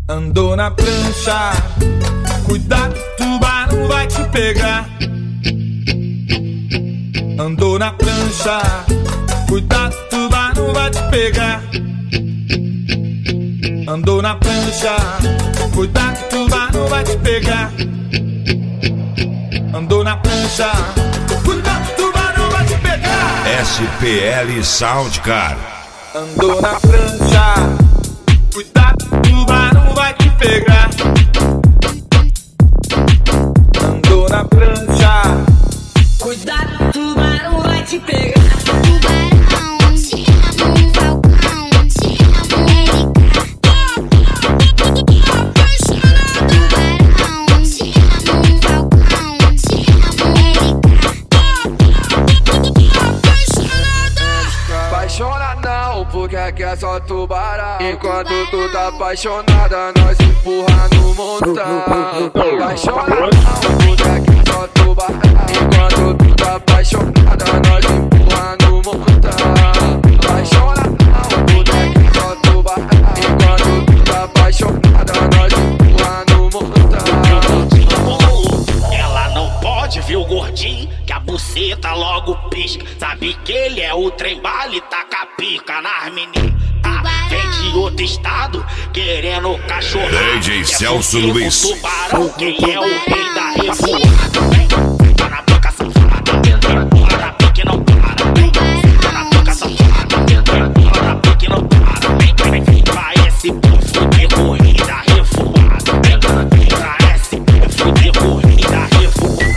Andou na prancha, cuidado, tubarão vai te pegar. Andou na prancha, cuidado, tubarão vai te pegar. Andou na prancha, cuidado, tubarão vai te pegar. Andou na prancha, cuidado, tubarão vai te pegar. SPL Soundcar. Andou na prancha, cuidado, tubarão vai te pegar. Andou na prancha, cuidado, tubarão vai te pegar. Tubarão, te amo, falcão, te amo, Tubarão, te amo, falcão, te amo, Apaixonadão, porque aqui é só tubarão. Enquanto tu tá apaixonada, nós empurra no montão. Apaixonadão, porque aqui é só tubarão. Enquanto tu tá apaixonada, nós empurra no montão. Apaixonadão, porque aqui é só tubarão. Enquanto tu tá apaixonada, nós empurra no montão. Ela não pode ver o gordinho, que a buceta logo pisca. Sabe que ele é o trem-bala e taca pica nas meninas. Vem de outro estado, querendo cachorro. DJ Celso Luiz. Tubarão, quem é o rei da revoada? Tá na boca safada, bola na pique não para. Tá na boca safada, bola na pique não para. Pra esse povo de corrida revoada. Pra esse povo de corrida revoada.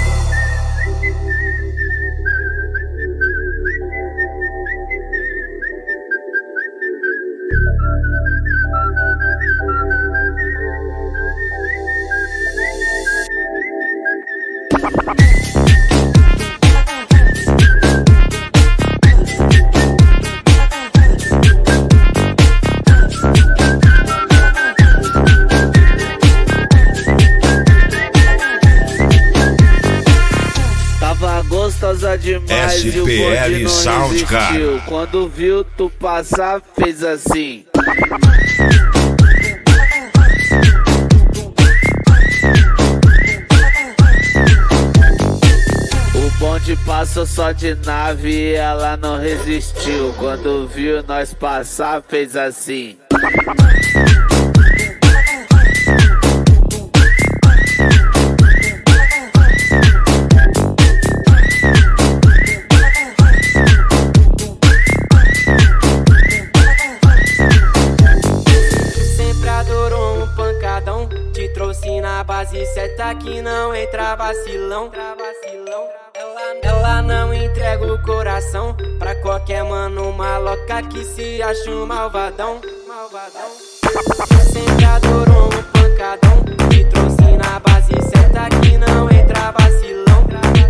Tava gostosa demais e o bonde SPL não Soundcar. resistiu. Quando viu tu passar, fez assim. O bonde passou só de nave e ela não resistiu. Quando viu nós passar, fez assim. Sempre adorou um pancadão, te trouxe na base certa que não entra vacilão. Ela não entrega o coração pra qualquer mano maloca que se acha um malvadão. Sempre adorou um pancadão, te trouxe na base certa que não entra vacilão.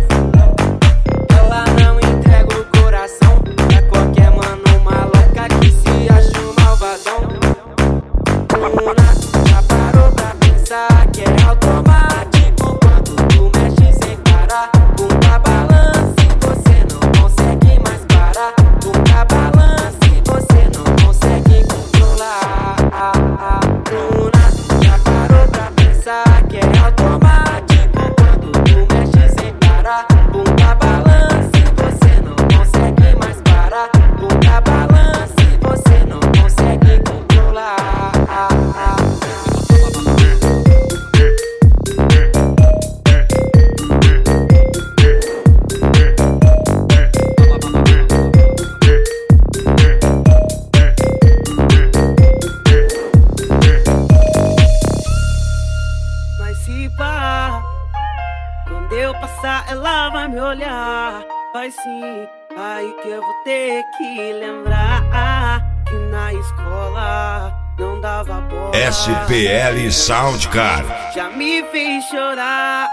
Ela não entrega o coração pra qualquer mano maloca que se acha um malvadão. Já parou pra pensar que é automático quando tu mexe sem parar? Bunda balance, você não consegue mais parar. Bunda balance, você não consegue controlar. Já parou pra pensar que é automático quando tu mexe sem parar? Bunda balance, você não consegue mais parar. Bunda balance, você não consegue controlar. Mas se pá, quando eu passar ela vai me olhar. Vai sim, aí que eu vou ter que lembrar que na escola não dava bola. SPL Soundcar. Já me fez chorar.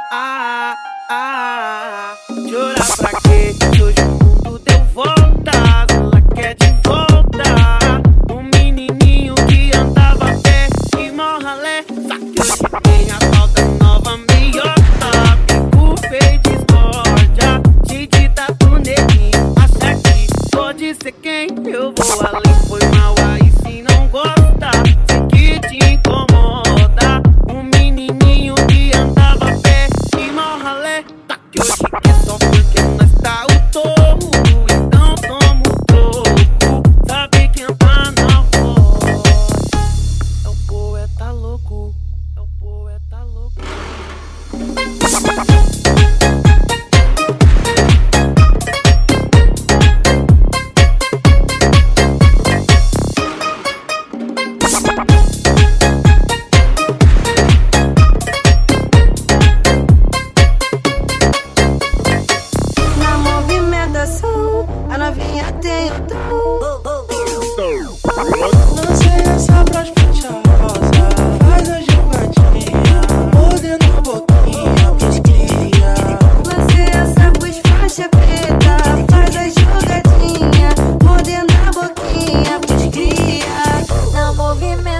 Chorar pra quê? Hoje o mundo deu voltas, ela quer de volta. Um menininho que andava a pé e mó ralé. Só que hoje tem a falta nova meiota. Fico feio de discórdia, cheio de tatu neguinho. Acha que pode ser quem? Eu vou além, foi mal aí se não gosta. Sei que te incomoda.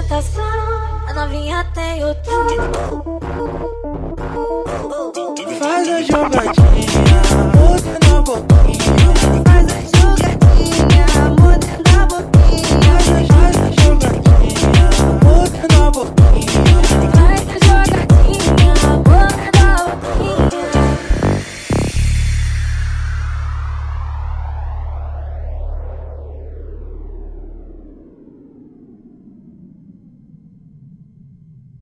tentação, a novinha tem o tom. Faz a jogadinha.